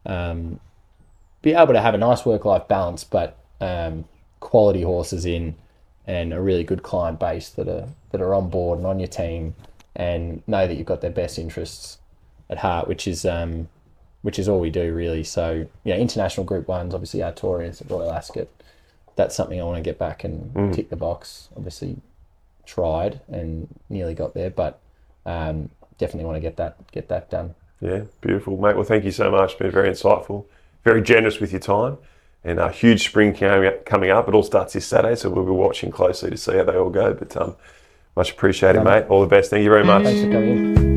have a nice work-life balance, but quality horses in and a really good client base that are on board and on your team and know that you've got their best interests at heart, which is all we do really. So international Group 1s, obviously Artorias at Royal Ascot. That's something I want to get back and tick the box. Obviously tried and nearly got there, but definitely want to get that done. Yeah, beautiful, mate. Well, thank you so much. Been very insightful, very generous with your time, and a huge spring coming up. It all starts this Saturday, so we'll be watching closely to see how they all go. But much appreciated, mate. All the best. Thank you very much. Thanks for coming in.